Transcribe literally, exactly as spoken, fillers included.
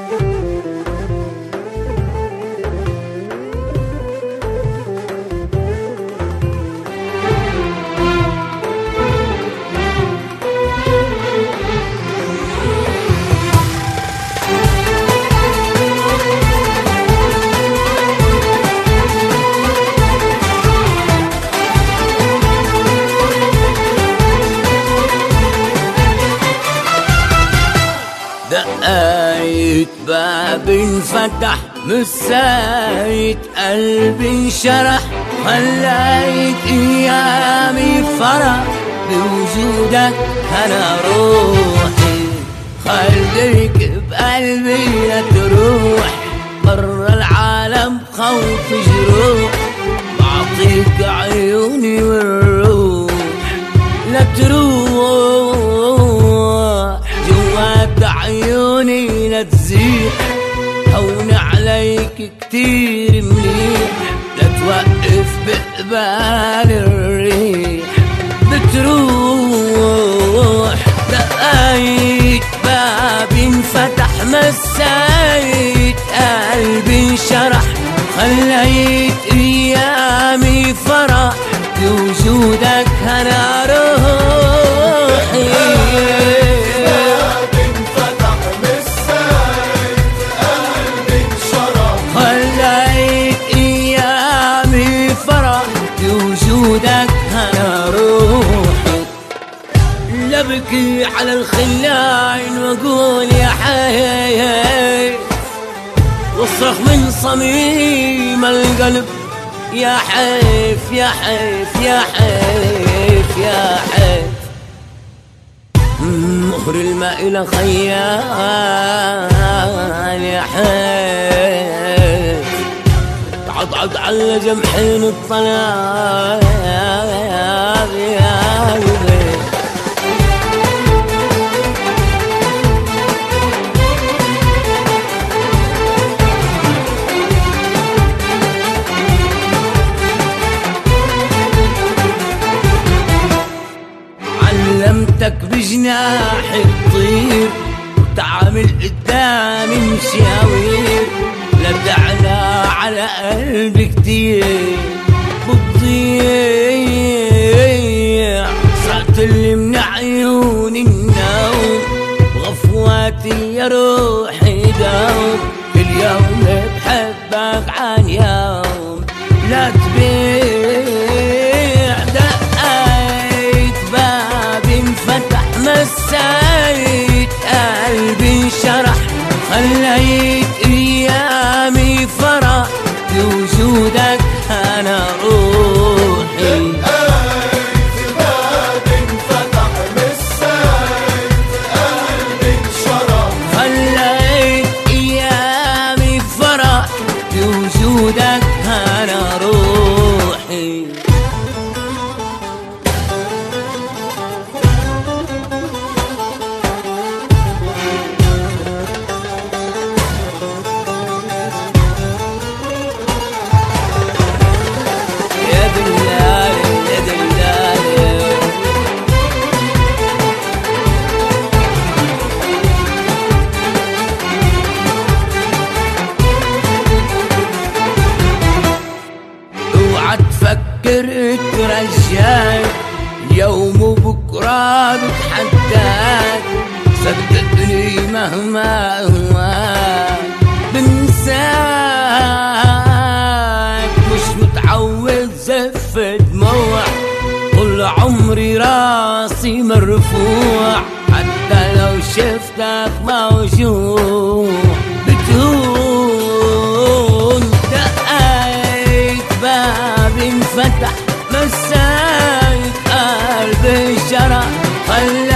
دقايت باب انفتح مسايت قلبي انشرح خليت ايامي فرح بوجودك انا روحي خليك بقلبي لا تروح برا العالم خوف جروح بعطيك عيوني والروح لا تروح جوات عيوني لا تزيح هون عليك كتير منيح لا توقف بقبال الريح بتروح دقايت بابي انفتح مسايت قلبي انشرح خليت ايامي فرح بوجودك انا روحي بوجودك انا روحي لبكي على الخلاين واقول يا حي واصرخ من صميم القلب يا حيف يا حيف يا حيف يا حيف مخر الماء الى خيال يا حيف عضعض على جمحين الطلاب يا قلبي علمتك بجناح تطير وتعامل قدامي مشاوير لا تعلى على قلبي كتير بتضيع صرت اللي من عيوني النوم بغفواتي يا روحي دوم كل يوم بحبك عن يوم لا تبيع دقيت بابي انفتح مسايت قلبي انشرح خليت ايامي فرح بوجودك انا روحي دقايت باب انفتح مسايت قلبي انشرح خليت ايامي فرح بوجودك انا روحي تفكر ترجاك يوم وبكرة بتحداك صدقني مهما هواك بنساك مش متعود زف دموع طول عمري راسي مرفوع حتى لو شفتك موجوع بتهون دقايت بابي انفتح مسايت قلبي انشرح